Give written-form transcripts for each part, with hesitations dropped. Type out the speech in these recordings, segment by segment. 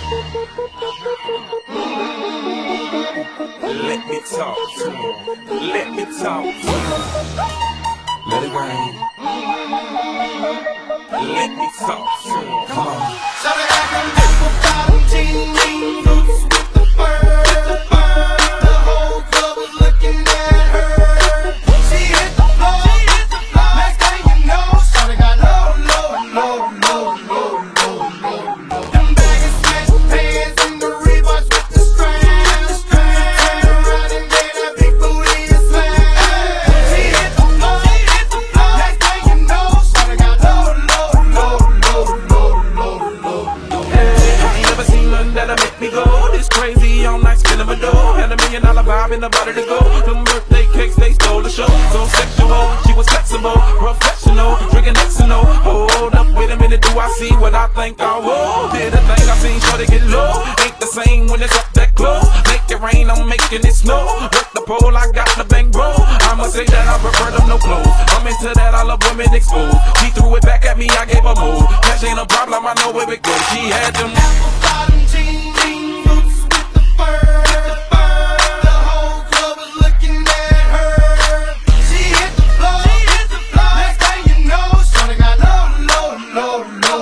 Let me talk to him. Let me talk to him. Let it rain. Let me talk to him. Come on. Shout it out and dip for 5 boots with the fur. The whole club was looking at her. She hit the floor. Next thing you know, shout it got low. Them baggy smash pants and the Reeboks with the straps. Turn around and then that big booty is slammed. She hit the floor. Next thing you know, shout it got low. I ain't never seen nothing that'll make me go this crazy all night spinning my dough. Had $1 million vibe in the body to go. Them birthday cakes, they stole the show. So sexual, she was flexible, professional, drinking Xano. Hold up, wait a minute, do I see what I think I will? Did a thing I seen, sure to get low. Ain't the same when it's up that close. Make it rain, I'm making it snow. Work the pole, I got the bang bro. I'ma say that I prefer them no clothes. I'm into that, I love women exposed. She threw it back at me, I gave her move. Cash ain't a problem, I know where it goes. She had them Apple bottom jean boots with the fur. The whole club was looking at her. She hit the floor. Next thing you know, shawty got low.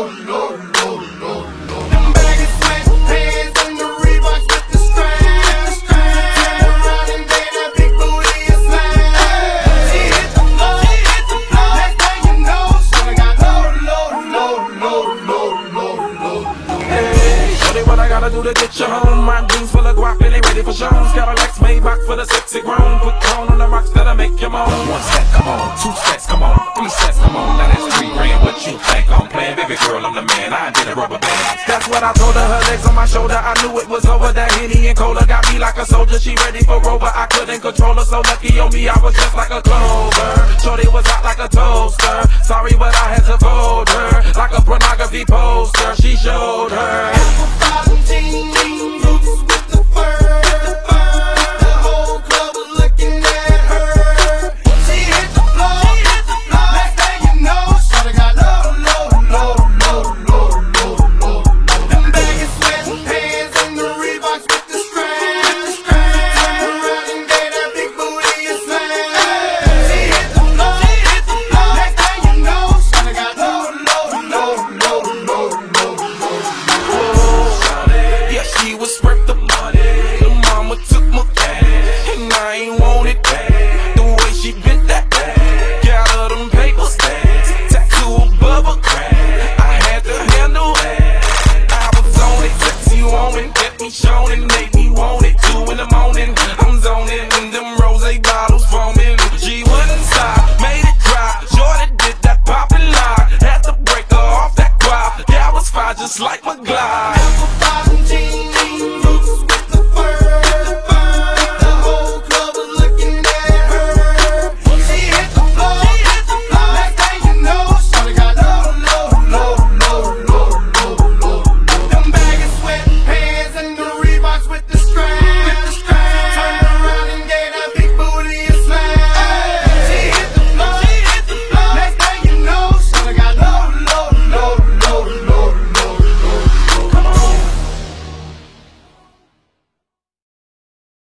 Them baggy smash pants and the Reeboks with the straps. Turn around and then that big booty is slammed. She hit the floor. Next thing you know, shawty got low. Hey, shorty, what I gotta do to get you home? My jeans full of guap and they ready for shows. Got a Lex Maybach for the sexy grown. Put tone on the rocks that'll make you moan. 1 step, come on. 2 steps, come on. 3 steps, come on. Now that's 3 grand. What you think I'm playing? Baby girl, I'm the man. I did a rubber band. That's what I told her. Her legs on my shoulder. I knew it was over. That Henny and Cola got me like a soldier. She ready for Rover. I couldn't control her. So lucky on me, I was just like a clover. Shorty was hot like a toaster. Sorry, but I had to fold her like a pornography poster.